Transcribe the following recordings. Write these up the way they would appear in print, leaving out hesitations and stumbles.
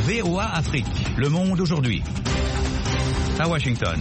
VOA Afrique, le monde aujourd'hui. À Washington.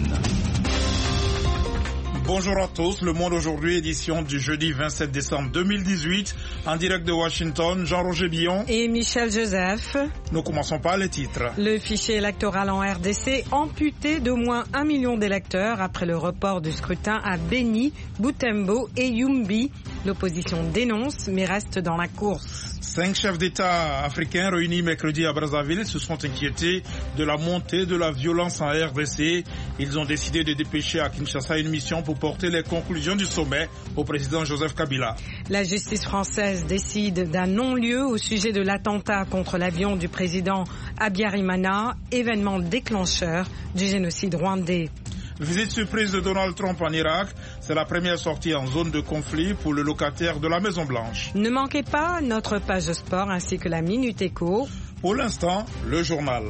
Bonjour à tous, le monde aujourd'hui, édition du jeudi 27 décembre 2018, en direct de Washington, Jean-Roger Billon et Michel Joseph. Nous commençons par les titres. Le fichier électoral en RDC amputé d'au moins 1 million d'électeurs après le report du scrutin à Beni, Butembo et Yumbi. L'opposition dénonce mais reste dans la course. 5 chefs d'État africains réunis mercredi à Brazzaville se sont inquiétés de la montée de la violence en RDC. Ils ont décidé de dépêcher à Kinshasa une mission pour porter les conclusions du sommet au président Joseph Kabila. La justice française décide d'un non-lieu au sujet de l'attentat contre l'avion du président Habyarimana, événement déclencheur du génocide rwandais. Visite surprise de Donald Trump en Irak, c'est la première sortie en zone de conflit pour le locataire de la Maison Blanche. Ne manquez pas notre page de sport ainsi que la Minute Éco. Pour l'instant, le journal.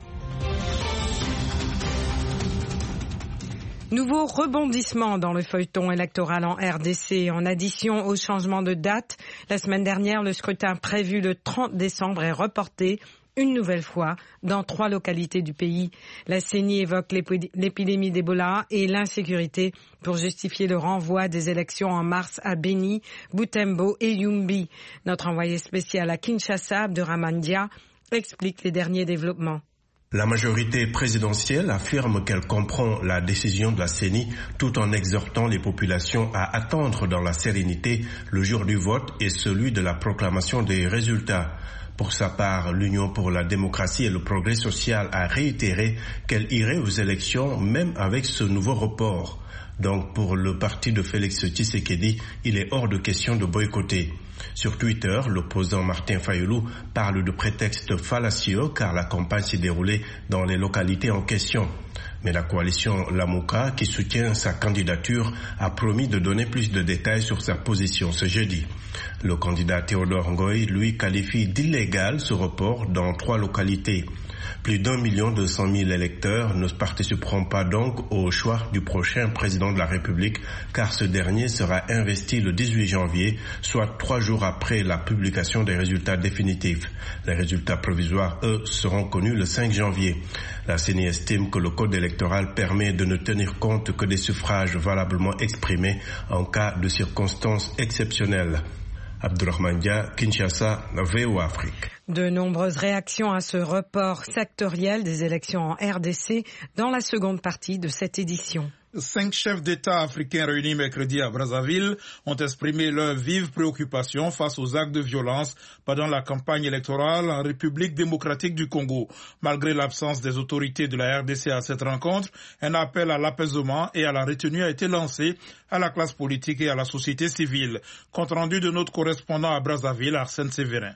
Nouveau rebondissement dans le feuilleton électoral en RDC. En addition au changement de date, la semaine dernière, le scrutin prévu le 30 décembre est reporté une nouvelle fois dans 3 localités du pays. La CENI évoque l'épidémie d'Ebola et l'insécurité pour justifier le renvoi des élections en mars à Beni, Butembo et Yumbi. Notre envoyé spécial à Kinshasa, Abderrahmane Dia, explique les derniers développements. La majorité présidentielle affirme qu'elle comprend la décision de la CENI tout en exhortant les populations à attendre dans la sérénité le jour du vote et celui de la proclamation des résultats. Pour sa part, l'Union pour la démocratie et le progrès social a réitéré qu'elle irait aux élections même avec ce nouveau report. Donc pour le parti de Félix Tshisekedi, il est hors de question de boycotter. Sur Twitter, l'opposant Martin Fayulu parle de prétexte fallacieux car la campagne s'est déroulée dans les localités en question. Mais la coalition Lamuka, qui soutient sa candidature, a promis de donner plus de détails sur sa position ce jeudi. Le candidat Théodore Ngoï, lui, qualifie d'illégal ce report dans 3 localités. Plus d'1 200 000 électeurs ne participeront pas donc au choix du prochain président de la République, car ce dernier sera investi le 18 janvier, soit 3 jours après la publication des résultats définitifs. Les résultats provisoires, eux, seront connus le 5 janvier. La CENI estime que le code électoral permet de ne tenir compte que des suffrages valablement exprimés en cas de circonstances exceptionnelles. Abderrahmane Dia, Kinshasa, VOA Afrique. De nombreuses réactions à ce report sectoriel des élections en RDC dans la seconde partie de cette édition. 5 chefs d'État africains réunis mercredi à Brazzaville ont exprimé leur vive préoccupation face aux actes de violence pendant la campagne électorale en République démocratique du Congo. Malgré l'absence des autorités de la RDC à cette rencontre, un appel à l'apaisement et à la retenue a été lancé à la classe politique et à la société civile. Compte rendu de notre correspondant à Brazzaville, Arsène Sévérin.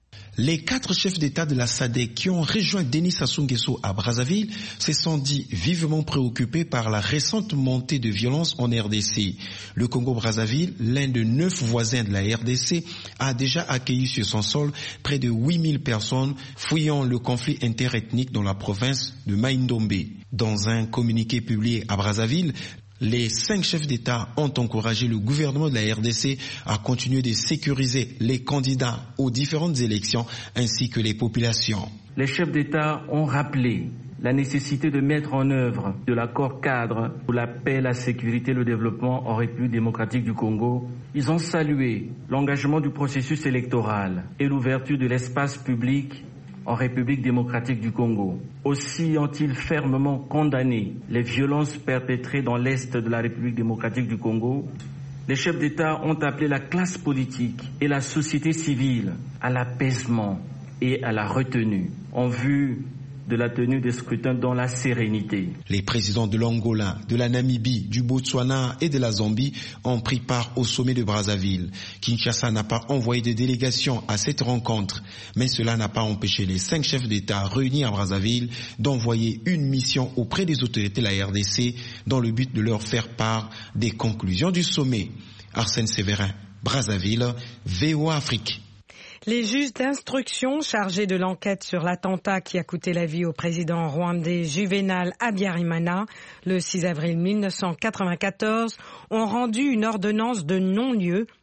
Les 4 chefs d'État de la SADC qui ont rejoint Denis Sassou Nguesso à Brazzaville se sont dit vivement préoccupés par la récente montée de violence en RDC. Le Congo-Brazzaville, l'un de 9 voisins de la RDC, a déjà accueilli sur son sol près de 8000 personnes fuyant le conflit interethnique dans la province de Mai-Ndombe. Dans un communiqué publié à Brazzaville, les 5 chefs d'État ont encouragé le gouvernement de la RDC à continuer de sécuriser les candidats aux différentes élections ainsi que les populations. Les chefs d'État ont rappelé la nécessité de mettre en œuvre de l'accord cadre pour la paix, la sécurité et le développement en République démocratique du Congo. Ils ont salué l'engagement du processus électoral et l'ouverture de l'espace public en République démocratique du Congo. Aussi ont-ils fermement condamné les violences perpétrées dans l'est de la République démocratique du Congo. Les chefs d'État ont appelé la classe politique et la société civile à l'apaisement et à la retenue en vue de la tenue des scrutins dans la sérénité. Les présidents de l'Angola, de la Namibie, du Botswana et de la Zambie ont pris part au sommet de Brazzaville. Kinshasa n'a pas envoyé de délégation à cette rencontre, mais cela n'a pas empêché les 5 chefs d'État réunis à Brazzaville d'envoyer une mission auprès des autorités de la RDC dans le but de leur faire part des conclusions du sommet. Arsène Sévérin, Brazzaville, VOA Afrique. Les juges d'instruction chargés de l'enquête sur l'attentat qui a coûté la vie au président rwandais Juvenal Habyarimana le 6 avril 1994 ont rendu une ordonnance de non-lieu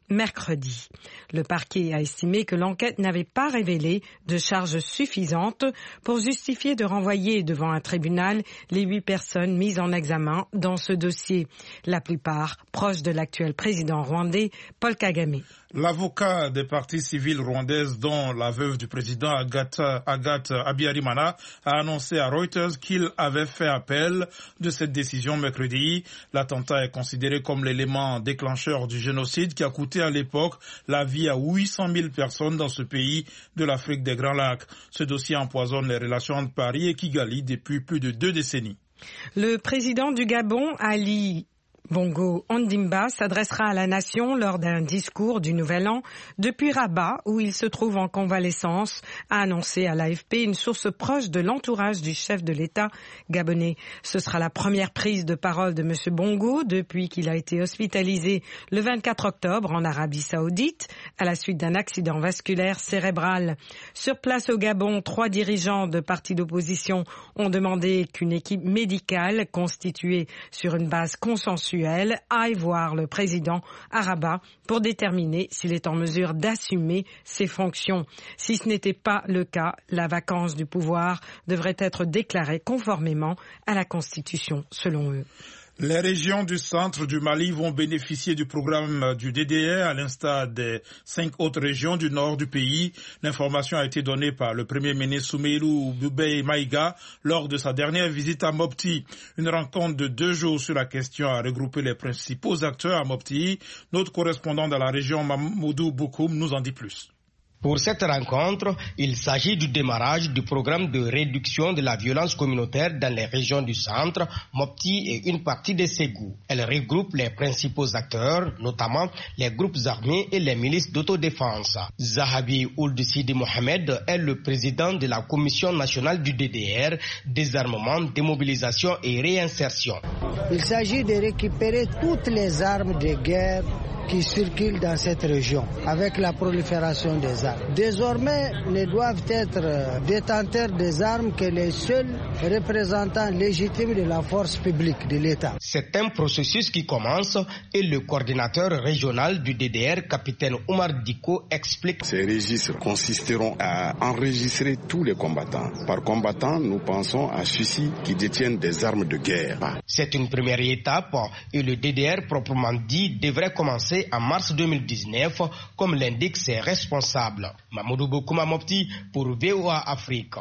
mercredi. Le parquet a estimé que l'enquête n'avait pas révélé de charges suffisantes pour justifier de renvoyer devant un tribunal les 8 personnes mises en examen dans ce dossier, la plupart proches de l'actuel président rwandais Paul Kagame. L'avocat des partis civils rwandaises, dont la veuve du président Agathe Habyarimana, a annoncé à Reuters qu'il avait fait appel de cette décision mercredi. L'attentat est considéré comme l'élément déclencheur du génocide qui a coûté à l'époque la vie à 800 000 personnes dans ce pays de l'Afrique des Grands Lacs. Ce dossier empoisonne les relations entre Paris et Kigali depuis plus de 2 décennies. Le président du Gabon, Ali Bongo Ondimba, s'adressera à la nation lors d'un discours du Nouvel An depuis Rabat, où il se trouve en convalescence, a annoncé à l'AFP une source proche de l'entourage du chef de l'État gabonais. Ce sera la première prise de parole de M. Bongo depuis qu'il a été hospitalisé le 24 octobre en Arabie Saoudite à la suite d'un accident vasculaire cérébral. Sur place au Gabon, 3 dirigeants de partis d'opposition ont demandé qu'une équipe médicale constituée sur une base consensuelle aille voir le président à Rabat pour déterminer s'il est en mesure d'assumer ses fonctions. Si ce n'était pas le cas, la vacance du pouvoir devrait être déclarée conformément à la Constitution, selon eux. Les régions du centre du Mali vont bénéficier du programme du DDR à l'instar des 5 autres régions du nord du pays. L'information a été donnée par le premier ministre Soumeilou Boubèye Maïga lors de sa dernière visite à Mopti. Une rencontre de 2 jours sur la question a regroupé les principaux acteurs à Mopti. Notre correspondant dans la région, Mamoudou Boukoum, nous en dit plus. Pour cette rencontre, il s'agit du démarrage du programme de réduction de la violence communautaire dans les régions du centre, Mopti et une partie de Ségou. Elle regroupe les principaux acteurs, notamment les groupes armés et les milices d'autodéfense. Zahabi Ould Sidi Mohamed est le président de la Commission nationale du DDR, désarmement, démobilisation et réinsertion. Il s'agit de récupérer toutes les armes de guerre qui circulent dans cette région, avec la prolifération des armes. Désormais, ne doivent être détenteurs des armes que les seuls représentants légitimes de la force publique de l'État. C'est un processus qui commence et le coordinateur régional du DDR, capitaine Oumar Diko, explique. Ces registres consisteront à enregistrer tous les combattants. Par combattant, nous pensons à ceux-ci qui détiennent des armes de guerre. C'est une première étape et le DDR proprement dit devrait commencer en mars 2019, comme l'indiquent ses responsables. Mamoudou Bokouma Mopti pour VOA Afrique.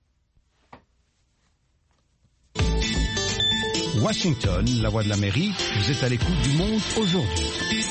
Washington, la voix de l'Amérique, vous êtes à l'écoute du monde aujourd'hui.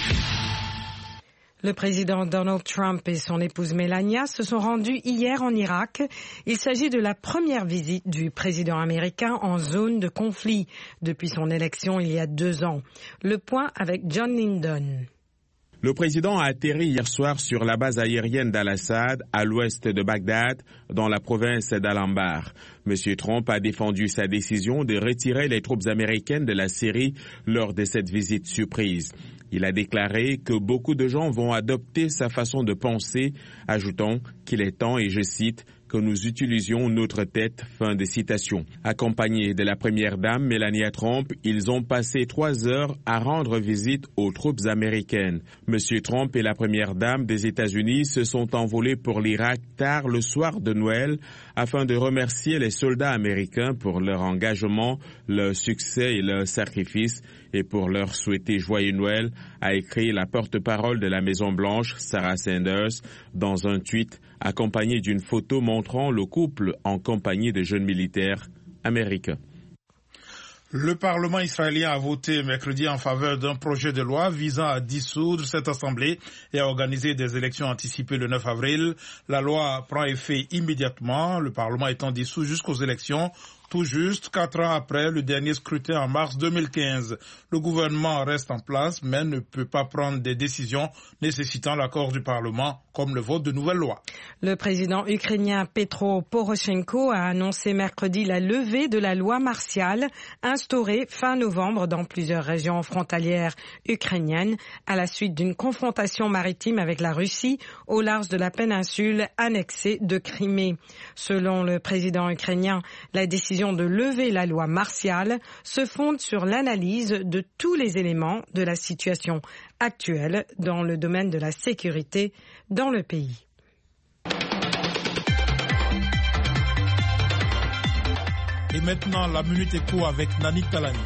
Le président Donald Trump et son épouse Melania se sont rendus hier en Irak. Il s'agit de la première visite du président américain en zone de conflit depuis son élection il y a 2 ans. Le point avec John Lyndon. Le président a atterri hier soir sur la base aérienne d'Al-Assad, à l'ouest de Bagdad, dans la province d'Al-Anbar. M. Trump a défendu sa décision de retirer les troupes américaines de la Syrie lors de cette visite surprise. Il a déclaré que beaucoup de gens vont adopter sa façon de penser, ajoutant qu'il est temps, et je cite, que nous utilisions notre tête, fin de citation. Accompagnés de la première dame Melania Trump, ils ont passé 3 heures à rendre visite aux troupes américaines. Monsieur Trump et la première dame des États-Unis se sont envolés pour l'Irak tard le soir de Noël afin de remercier les soldats américains pour leur engagement, leur succès et leur sacrifice, et pour leur souhaiter joyeux Noël, a écrit la porte-parole de la Maison-Blanche, Sarah Sanders, dans un tweet accompagné d'une photo montrant le couple en compagnie de jeunes militaires américains. Le Parlement israélien a voté mercredi en faveur d'un projet de loi visant à dissoudre cette assemblée et à organiser des élections anticipées le 9 avril. La loi prend effet immédiatement, le Parlement étant dissous jusqu'aux élections, tout juste 4 ans après le dernier scrutin en mars 2015. Le gouvernement reste en place, mais ne peut pas prendre des décisions nécessitant l'accord du Parlement, comme le vote de nouvelles lois. Le président ukrainien Petro Poroshenko a annoncé mercredi la levée de la loi martiale instaurée fin novembre dans plusieurs régions frontalières ukrainiennes à la suite d'une confrontation maritime avec la Russie au large de la péninsule annexée de Crimée. Selon le président ukrainien, la décision décision de lever la loi martiale se fonde sur l'analyse de tous les éléments de la situation actuelle dans le domaine de la sécurité dans le pays. Et maintenant, la Minute Éco avec Nani Talani.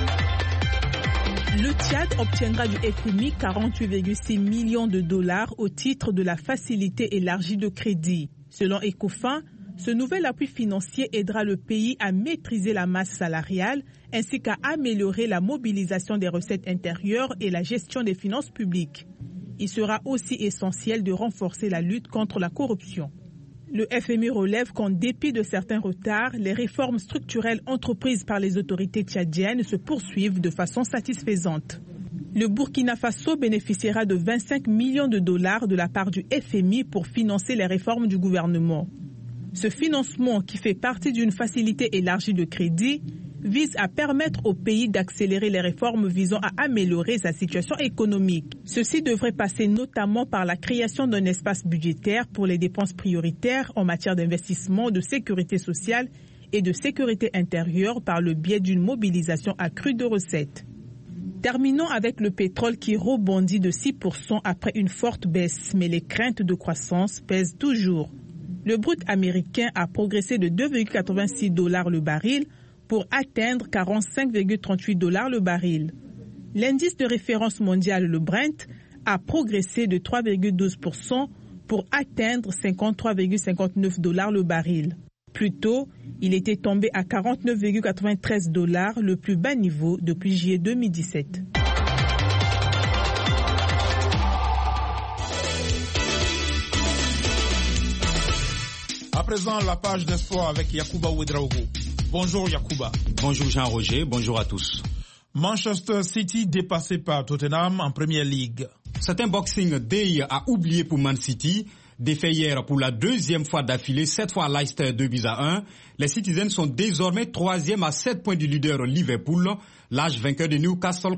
Le Tchad obtiendra du FMI 48,6 millions de dollars au titre de la facilité élargie de crédit. Selon Ecofin, ce nouvel appui financier aidera le pays à maîtriser la masse salariale ainsi qu'à améliorer la mobilisation des recettes intérieures et la gestion des finances publiques. Il sera aussi essentiel de renforcer la lutte contre la corruption. Le FMI relève qu'en dépit de certains retards, les réformes structurelles entreprises par les autorités tchadiennes se poursuivent de façon satisfaisante. Le Burkina Faso bénéficiera de 25 millions de dollars de la part du FMI pour financer les réformes du gouvernement. Ce financement, qui fait partie d'une facilité élargie de crédit, vise à permettre au pays d'accélérer les réformes visant à améliorer sa situation économique. Ceci devrait passer notamment par la création d'un espace budgétaire pour les dépenses prioritaires en matière d'investissement, de sécurité sociale et de sécurité intérieure par le biais d'une mobilisation accrue de recettes. Terminons avec le pétrole qui rebondit de 6% après une forte baisse, mais les craintes de croissance pèsent toujours. Le brut américain a progressé de 2,86 $ le baril pour atteindre 45,38 $ le baril. L'indice de référence mondial, le Brent, a progressé de 3,12% pour atteindre 53,59 $ le baril. Plus tôt, il était tombé à 49,93 $, le plus bas niveau depuis juillet 2017. À présent, la page des sports avec Yacouba Ouedraogo. Bonjour Yacouba. Bonjour Jean-Roger, bonjour à tous. Manchester City dépassé par Tottenham en Premier League. C'est un Boxing Day à oublier pour Man City. Défait hier pour la deuxième fois d'affilée, cette fois à Leicester 2-1. Les Citizens sont désormais troisième à 7 points du leader Liverpool. L'âge vainqueur de Newcastle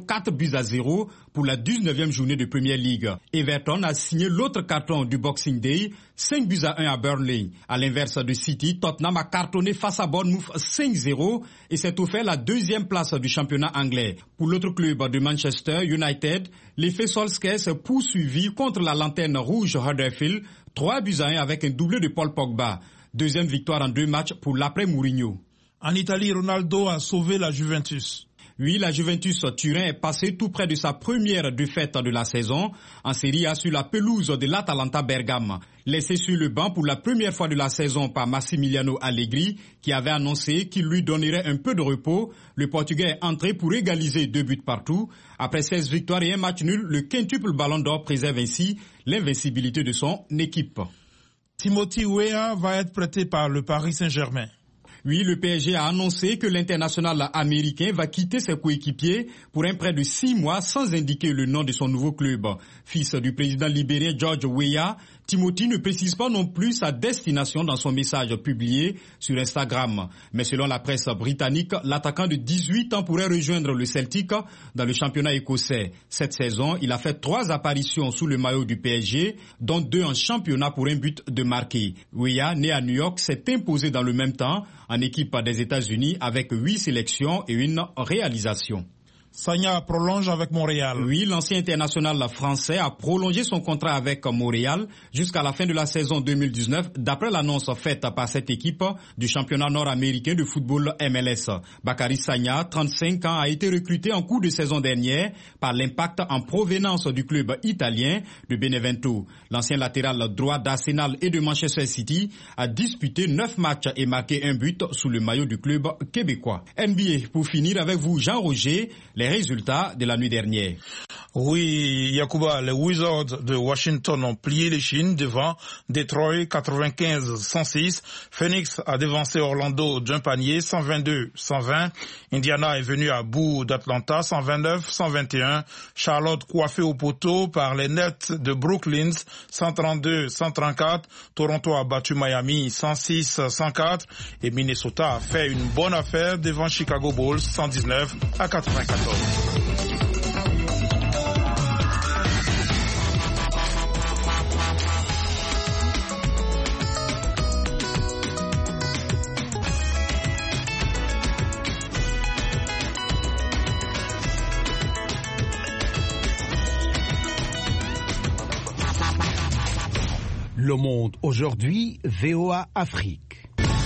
4-0 pour la 19e journée de Premier League. Everton a signé l'autre carton du Boxing Day, 5-1 à Burnley. À l'inverse de City, Tottenham a cartonné face à Bournemouth 5-0 et s'est offert la deuxième place du championnat anglais. Pour l'autre club de Manchester United, l'effet Solskjaer s'est poursuivi contre la lanterne rouge Huddersfield, 3-1 avec un doublé de Paul Pogba. Deuxième victoire en 2 matchs pour l'après Mourinho. En Italie, Ronaldo a sauvé la Juventus. Oui, la Juventus Turin est passée tout près de sa première défaite de la saison en Serie A sur la pelouse de l'Atalanta Bergame. Laissé sur le banc pour la première fois de la saison par Massimiliano Allegri, qui avait annoncé qu'il lui donnerait un peu de repos, le Portugais est entré pour égaliser 2 buts partout. Après 16 victoires et un match nul, le quintuple Ballon d'Or préserve ainsi l'invincibilité de son équipe. Timothy Weah va être prêté par le Paris Saint-Germain. Oui, le PSG a annoncé que l'international américain va quitter ses coéquipiers pour un prêt de 6 mois sans indiquer le nom de son nouveau club. Fils du président libérien George Weah, Timothy ne précise pas non plus sa destination dans son message publié sur Instagram. Mais selon la presse britannique, l'attaquant de 18 ans pourrait rejoindre le Celtic dans le championnat écossais. Cette saison, il a fait 3 apparitions sous le maillot du PSG, dont 2 en championnat pour un but de marqué. Weah, né à New York, s'est imposé dans le même temps en équipe des États-Unis avec 8 sélections et 1 réalisation. Sagna prolonge avec Montréal. Oui, l'ancien international français a prolongé son contrat avec Montréal jusqu'à la fin de la saison 2019, d'après l'annonce faite par cette équipe du championnat nord-américain de football MLS. Bakary Sagna, 35 ans, a été recruté en cours de saison dernière par l'Impact en provenance du club italien de Benevento. L'ancien latéral droit d'Arsenal et de Manchester City a disputé 9 matchs et marqué 1 but sous le maillot du club québécois. NBA, pour finir avec vous, Jean-Roger, les résultats de la nuit dernière. Oui, Yacouba, les Wizards de Washington ont plié les chines devant Detroit 95-106. Phoenix a dévancé Orlando d'un panier 122-120. Indiana est venu à bout d'Atlanta 129-121. Charlotte coiffée au poteau par les Nets de Brooklyn 132-134. Toronto a battu Miami 106-104. Et Minnesota a fait une bonne affaire devant Chicago Bulls 119-94. Le Monde aujourd'hui, VOA Afrique.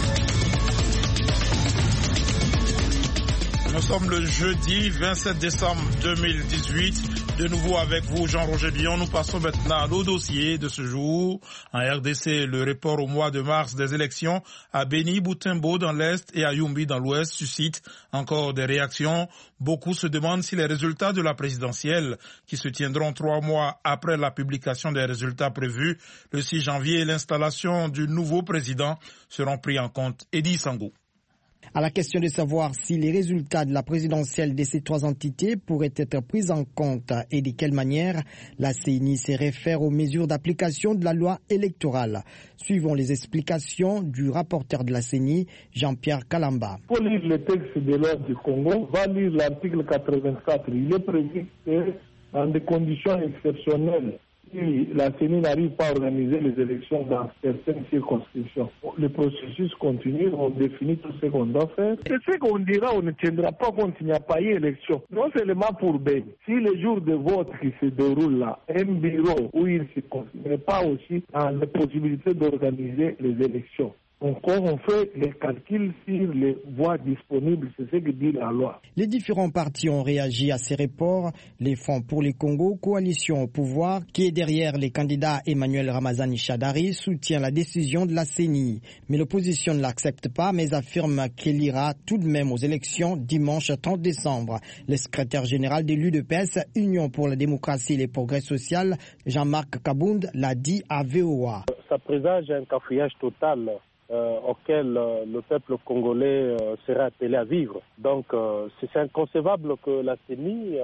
Nous sommes le jeudi 27 décembre 2018. De nouveau avec vous, Jean-Roger Billon. Nous passons maintenant à nos dossiers de ce jour. En RDC, le report au mois de mars des élections à Beni, Butembo dans l'Est et à Yumbi dans l'Ouest suscite encore des réactions. Beaucoup se demandent si les résultats de la présidentielle, qui se tiendront 3 mois après la publication des résultats prévus le 6 janvier et l'installation du nouveau président, seront pris en compte. Eddie Sango. À la question de savoir si les résultats de la présidentielle de ces 3 entités pourraient être pris en compte et de quelle manière, la CENI se réfère aux mesures d'application de la loi électorale. Suivons les explications du rapporteur de la CENI, Jean-Pierre Kalamba. Pour lire le texte de l'ordre du Congo, va lire l'article 84. Il est prévu que dans des conditions exceptionnelles, si la CENI n'arrive pas à organiser les élections dans certaines circonscriptions, le processus continue, on définit tout ce qu'on doit faire. C'est ce qu'on dira, on ne tiendra pas compte qu'il n'y a pas eu élection. Non seulement pour Ben, si le jour de vote qui se déroule là, un bureau où il se considère pas aussi dans les possibilités d'organiser les élections. Donc, on fait les calculs sur les voies disponibles, c'est ce que dit la loi. Les différents partis ont réagi à ces reports. Les Fonds pour le Congo, coalition au pouvoir, qui est derrière les candidats Emmanuel Ramazani Shadari, soutient la décision de la CENI. Mais l'opposition ne l'accepte pas, mais affirme qu'elle ira tout de même aux élections dimanche 30 décembre. Le secrétaire général de l'UDPS, Union pour la démocratie et le progrès social, Jean-Marc Kabound, l'a dit à VOA. Ça présage un cafouillage total auquel le peuple congolais sera appelé à vivre. Donc c'est inconcevable que la CENI,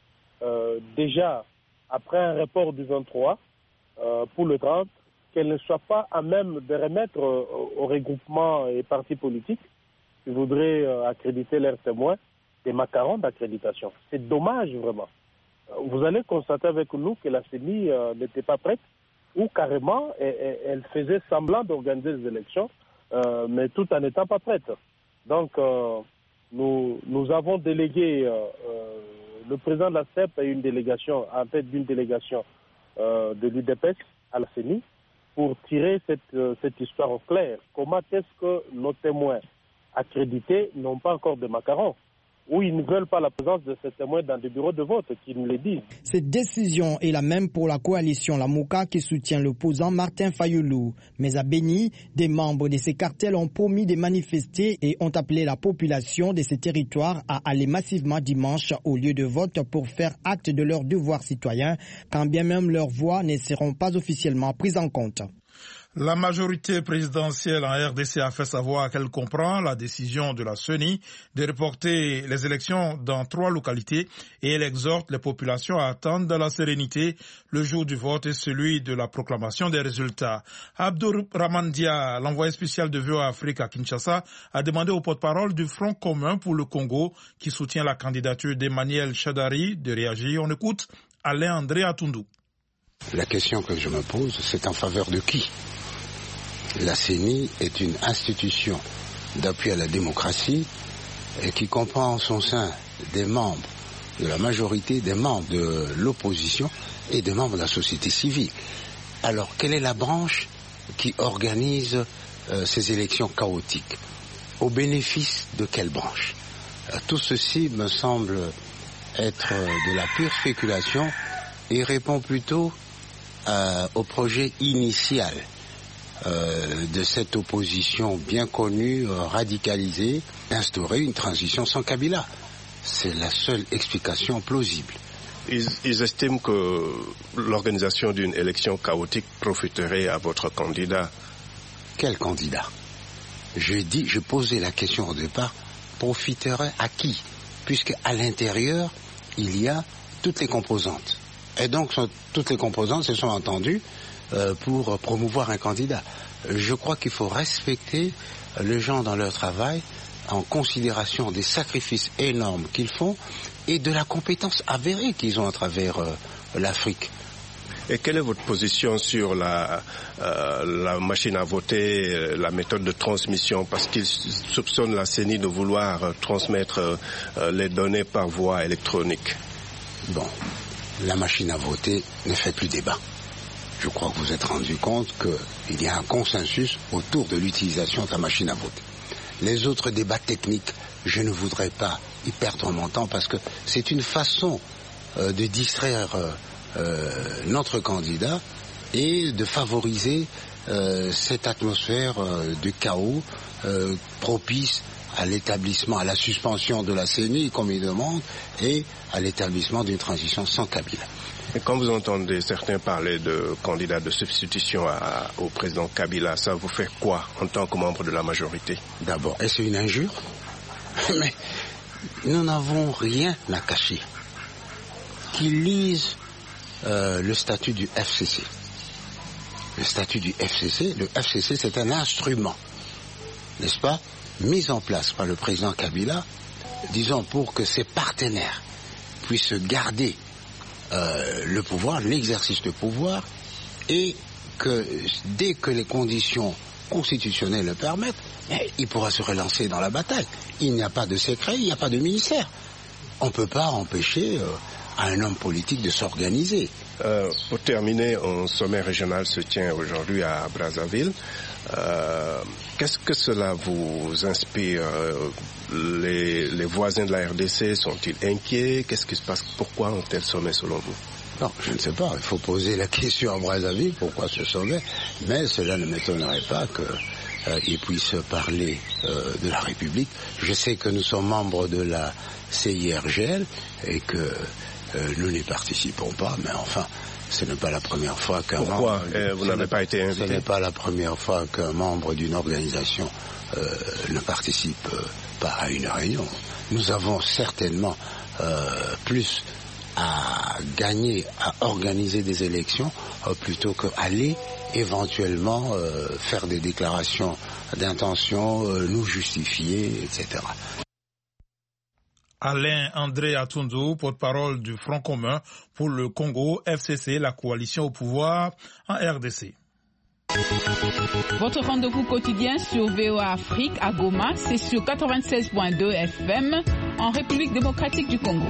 déjà après un report du 23 pour le 30, qu'elle ne soit pas à même de remettre aux regroupements et partis politiques qui voudraient accréditer leurs témoins des macarons d'accréditation. C'est dommage vraiment. Vous allez constater avec nous que la CENI n'était pas prête, ou carrément elle faisait semblant d'organiser les élections, mais tout en n'étant pas prête. Donc nous avons délégué, le président de la CEP a une délégation, en tête d'une délégation de l'UDPS à la CENI, pour tirer cette histoire au clair. Comment est-ce que nos témoins accrédités n'ont pas encore de macarons, ou ils ne veulent pas la présence de ces témoins dans des bureaux de vote, qu'ils nous le disent. Cette décision est la même pour la coalition Lamuka qui soutient l'opposant Martin Fayoulou. Mais à Beni, des membres de ces cartels ont promis de manifester et ont appelé la population de ces territoires à aller massivement dimanche au lieu de vote pour faire acte de leur devoir citoyen, quand bien même leurs voix ne seront pas officiellement prises en compte. La majorité présidentielle en RDC a fait savoir qu'elle comprend la décision de la CENI de reporter les élections dans 3 localités et elle exhorte les populations à attendre dans la sérénité le jour du vote et celui de la proclamation des résultats. Abdourahmane Dia, l'envoyé spécial de VOA Afrique à Kinshasa, a demandé au porte-parole du Front commun pour le Congo, qui soutient la candidature d'Emmanuel Shadari, de réagir. On écoute Alain André Atundou. La question que je me pose, c'est en faveur de qui ? La CENI est une institution d'appui à la démocratie et qui comprend en son sein des membres de la majorité, des membres de l'opposition et des membres de la société civile. Alors, quelle est la branche qui organise ces élections chaotiques? Au bénéfice de quelle branche? Tout ceci me semble être de la pure spéculation et répond plutôt au projet initial de cette opposition bien connue, radicalisée, instaurer une transition sans Kabila. C'est la seule explication plausible. Ils estiment que l'organisation d'une élection chaotique profiterait à votre candidat. Quel candidat? Je posais la question au départ, profiterait à qui? Puisque à l'intérieur, il y a toutes les composantes. Et donc, toutes les composantes se sont entendues pour promouvoir un candidat. Je crois qu'il faut respecter les gens dans leur travail en considération des sacrifices énormes qu'ils font et de la compétence avérée qu'ils ont à travers l'Afrique. Et quelle est votre position sur la machine à voter, la méthode de transmission? Parce qu'ils soupçonnent la CENI de vouloir transmettre les données par voie électronique. Bon, la machine à voter ne fait plus débat. je crois que vous êtes rendu compte qu'il y a un consensus autour de l'utilisation de la machine à voter. Les autres débats techniques, je ne voudrais pas y perdre mon temps parce que c'est une façon de distraire notre candidat et de favoriser cette atmosphère de chaos propice à l'établissement, à la suspension de la CENI, comme il demande, et à l'établissement d'une transition sans Kabila. Et quand vous entendez certains parler de candidats de substitution au président Kabila, ça vous fait quoi en tant que membre de la majorité? D'abord, est-ce une injure? Mais nous n'avons rien à cacher. Qu'ils lisent le statut du FCC. Le statut du FCC, le FCC c'est un instrument, n'est-ce pas, mis en place par le président Kabila, disons pour que ses partenaires puissent garder le pouvoir, l'exercice de pouvoir, et que dès que les conditions constitutionnelles le permettent, il pourra se relancer dans la bataille. Il n'y a pas de secret, il n'y a pas de ministère. On ne peut pas empêcher à un homme politique de s'organiser. Pour terminer, un sommet régional se tient aujourd'hui à Brazzaville. Qu'est-ce que cela vous inspire? Les voisins de la RDC sont-ils inquiets? Qu'est-ce qui se passe? Pourquoi un tel sommet selon vous? Non, je ne sais pas. Il faut poser la question à Brazzaville. Pourquoi ce sommet? Mais cela ne m'étonnerait pas qu'ils puissent parler de la République. Je sais que nous sommes membres de la CIRGL et que nous n'y participons pas, mais enfin, ce n'est pas la première fois qu'un Pourquoi vous n'avez pas été invité? Ce n'est pas la première fois qu'un membre d'une organisation ne participe pas à une réunion. Nous avons certainement plus à gagner à organiser des élections plutôt qu'aller éventuellement faire des déclarations d'intention, nous justifier, etc. Alain André Atundu, porte-parole du Front commun pour le Congo, FCC, la coalition au pouvoir en RDC. Votre rendez-vous quotidien sur VOA Afrique à Goma, c'est sur 96.2 FM en République démocratique du Congo.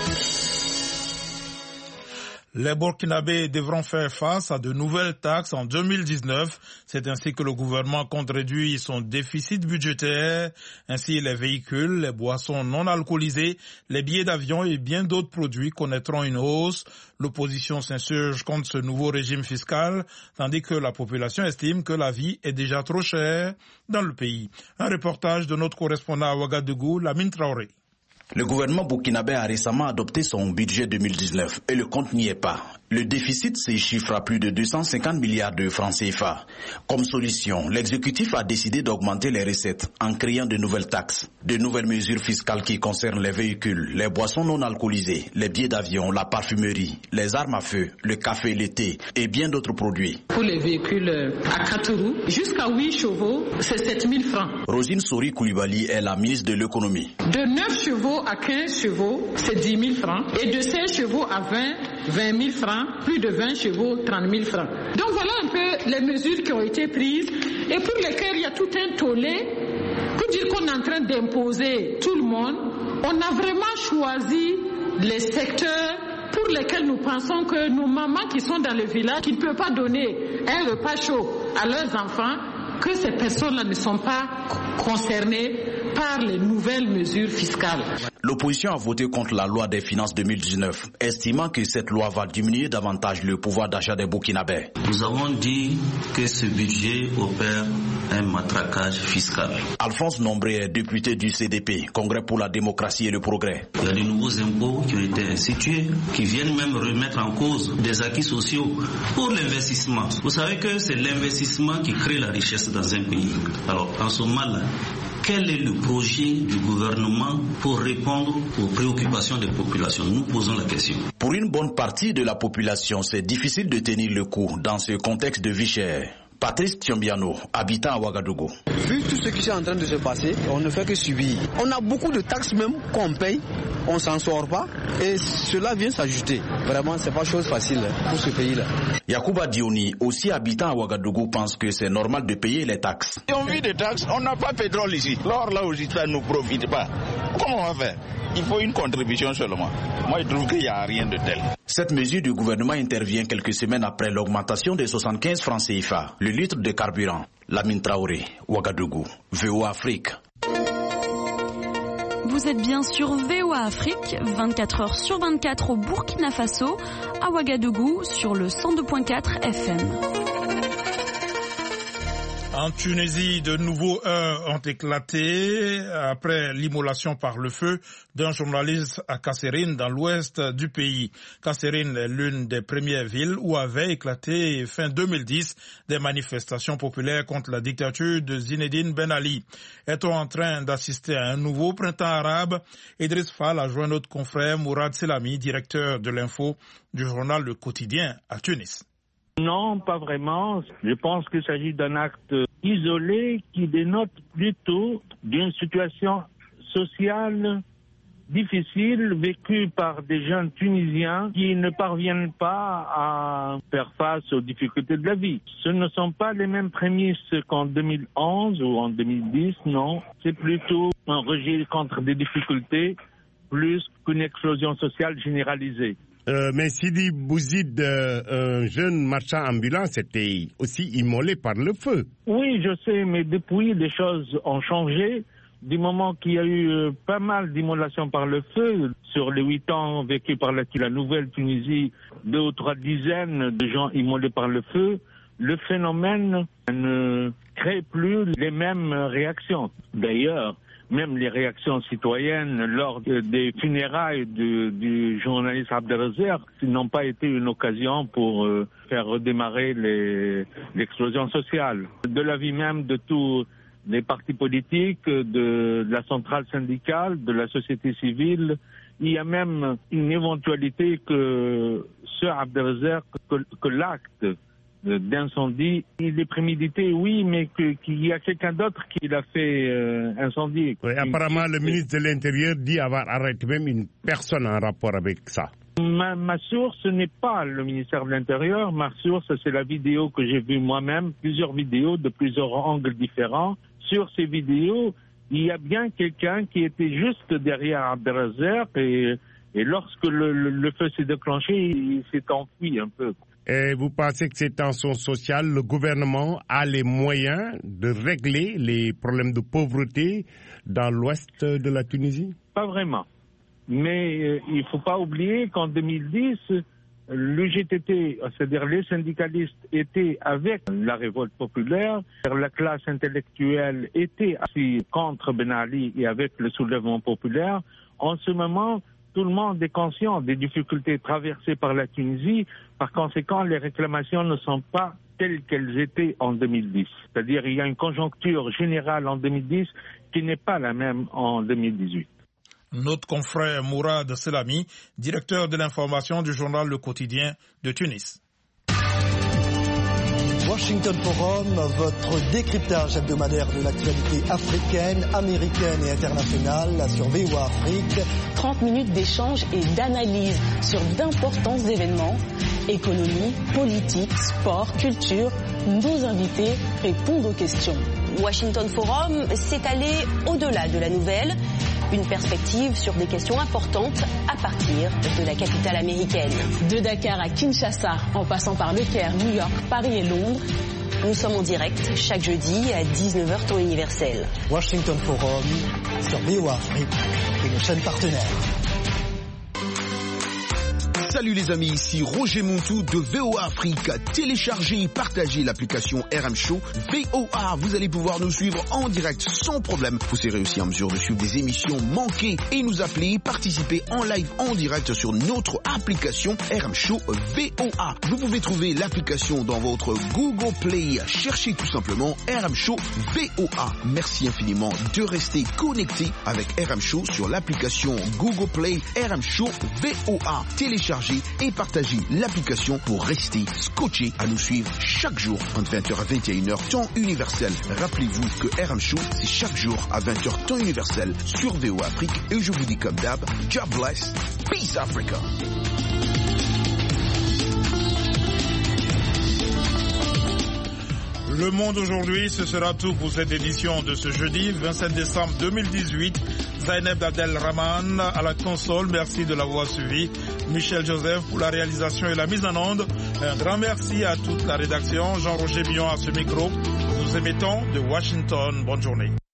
Les Burkinabés devront faire face à de nouvelles taxes en 2019. C'est ainsi que le gouvernement compte réduire son déficit budgétaire. Ainsi, les véhicules, les boissons non alcoolisées, les billets d'avion et bien d'autres produits connaîtront une hausse. L'opposition s'insurge contre ce nouveau régime fiscal, tandis que la population estime que la vie est déjà trop chère dans le pays. Un reportage de notre correspondant à Ouagadougou, Lamine Traoré. Le gouvernement burkinabé a récemment adopté son budget 2019 et le compte n'y est pas. Le déficit se chiffre à plus de 250 milliards de francs CFA. Comme solution, l'exécutif a décidé d'augmenter les recettes en créant de nouvelles taxes, de nouvelles mesures fiscales qui concernent les véhicules, les boissons non alcoolisées, les billets d'avion, la parfumerie, les armes à feu, le café, le thé et bien d'autres produits. Pour les véhicules à 4 roues, jusqu'à 8 chevaux, c'est 7 000 francs. Rosine Sori Koulibaly est la ministre de l'économie. De 9 chevaux à 15 chevaux, c'est 10 000 francs. Et de 16 chevaux à 20 000 francs. Plus de 20 chevaux, 30 000 francs. Donc voilà un peu les mesures qui ont été prises et pour lesquelles il y a tout un tollé. Pour dire qu'on est en train d'imposer tout le monde, on a vraiment choisi les secteurs pour lesquels nous pensons que nos mamans qui sont dans le village, qui ne peuvent pas donner un repas chaud à leurs enfants, que ces personnes-là ne sont pas concernées par les nouvelles mesures fiscales. L'opposition a voté contre la loi des finances 2019, estimant que cette loi va diminuer davantage le pouvoir d'achat des Burkinabés. Nous avons dit que ce budget opère un matraquage fiscal. Alphonse Nombré est député du CDP, Congrès pour la démocratie et le progrès. Il y a de nouveaux impôts qui ont été institués, qui viennent même remettre en cause des acquis sociaux pour l'investissement. Vous savez que c'est l'investissement qui crée la richesse dans un pays. Alors, en ce moment-là, quel est le projet du gouvernement pour répondre aux préoccupations des populations? Nous posons la question. Pour une bonne partie de la population, c'est difficile de tenir le coup dans ce contexte de vie chère. Patrice Tiombiano, habitant à Ouagadougou. Vu tout ce qui est en train de se passer, on ne fait que subir. On a beaucoup de taxes même qu'on paye, on ne s'en sort pas et cela vient s'ajouter. Vraiment, c'est pas chose facile pour ce pays-là. Yacouba Dioni, aussi habitant à Ouagadougou, pense que c'est normal de payer les taxes. Si on vit des taxes, on n'a pas de pétrole ici. L'or là aussi, ça ne nous profite pas. Comment on va faire? Il faut une contribution seulement. Moi, je trouve qu'il n'y a rien de tel. Cette mesure du gouvernement intervient quelques semaines après l'augmentation de 75 francs CFA, le litre de carburant. Lamine Traoré, Ouagadougou, VOA Afrique. Vous êtes bien sur VOA Afrique, 24 heures sur 24 au Burkina Faso, à Ouagadougou, sur le 102.4 FM. En Tunisie, de nouveaux heurts ont éclaté après l'immolation par le feu d'un journaliste à Kasserine, dans l'ouest du pays. Kasserine est l'une des premières villes où avaient éclaté fin 2010 des manifestations populaires contre la dictature de Zinedine Ben Ali. Est-on en train d'assister à un nouveau printemps arabe? Idriss Fall a joint notre confrère Mourad Selami, directeur de l'info du journal Le Quotidien à Tunis. Non, pas vraiment. Je pense qu'il s'agit d'un acte isolé qui dénote plutôt d'une situation sociale difficile vécue par des jeunes Tunisiens qui ne parviennent pas à faire face aux difficultés de la vie. Ce ne sont pas les mêmes prémices qu'en 2011 ou en 2010, non. C'est plutôt un rejet contre des difficultés plus qu'une explosion sociale généralisée. Mais Sidi Bouzid, un jeune marchand ambulant, c'était aussi immolé par le feu. Oui, je sais, mais depuis, les choses ont changé. Du moment qu'il y a eu pas mal d'immolations par le feu, sur les 8 ans vécus par la nouvelle Tunisie, 2 ou 3 dizaines de gens immolés par le feu, le phénomène ne crée plus les mêmes réactions. D'ailleurs, même les réactions citoyennes lors des funérailles du journaliste Abdelrazer n'ont pas été une occasion pour faire redémarrer l'explosion sociale. De l'avis même de tous les partis politiques, de la centrale syndicale, de la société civile, il y a même une éventualité que ce Abdelrazer, que l'acte d'incendie, il est prémédité, oui, mais qu'il y a quelqu'un d'autre qui l'a fait incendier. Oui, apparemment, le ministre de l'Intérieur dit avoir arrêté même une personne en rapport avec ça. Ma source n'est pas le ministère de l'Intérieur. Ma source, c'est la vidéo que j'ai vue moi-même, plusieurs vidéos de plusieurs angles différents. Sur ces vidéos, il y a bien quelqu'un qui était juste derrière Abdelrazer et lorsque le feu s'est déclenché, il s'est enfui un peu. Et vous pensez que ces tensions sociales, le gouvernement a les moyens de régler les problèmes de pauvreté dans l'ouest de la Tunisie? Pas vraiment. Mais il ne faut pas oublier qu'en 2010, l'UGTT, c'est-à-dire les syndicalistes, étaient avec la révolte populaire. La classe intellectuelle était assis contre Ben Ali et avec le soulèvement populaire. En ce moment, tout le monde est conscient des difficultés traversées par la Tunisie. Par conséquent, les réclamations ne sont pas telles qu'elles étaient en 2010. C'est-à-dire qu'il y a une conjoncture générale en 2010 qui n'est pas la même en 2018. Notre confrère Mourad Selami, directeur de l'information du journal Le Quotidien de Tunis. Washington Forum, votre décryptage hebdomadaire de l'actualité africaine, américaine et internationale sur VOA Afrique. 30 minutes d'échange et d'analyse sur d'importants événements, économie, politique, sport, culture. Nos invités répondent aux questions. Washington Forum, c'est aller au-delà de la nouvelle. Une perspective sur des questions importantes à partir de la capitale américaine. De Dakar à Kinshasa, en passant par Le Caire, New York, Paris et Londres. Nous sommes en direct chaque jeudi à 19h temps universel. Washington Forum sur VOA Afrique et nos chaînes partenaires. Salut les amis, ici Roger Montou de VOA Afrique. Téléchargez et partagez l'application RM Show VOA. Vous allez pouvoir nous suivre en direct sans problème. Vous serez aussi en mesure de suivre des émissions manquées et nous appeler, participer en live en direct sur notre application RM Show VOA. Vous pouvez trouver l'application dans votre Google Play. Cherchez tout simplement RM Show VOA. Merci infiniment de rester connecté avec RM Show sur l'application Google Play RM Show VOA. Téléchargez télécharger et partager l'application pour rester scotché à nous suivre chaque jour entre 20h à 21h temps universel. Rappelez-vous que RM Show, c'est chaque jour à 20h temps universel sur VOA Afrique. Et je vous dis comme d'hab, God bless, peace Africa. Le Monde aujourd'hui, ce sera tout pour cette édition de ce jeudi 27 décembre 2018. Zaineb Abdelrahman à la console, merci de l'avoir suivi. Michel Joseph pour la réalisation et la mise en onde. Un grand merci à toute la rédaction. Jean-Roger Billon à ce micro. Nous émettons de Washington. Bonne journée.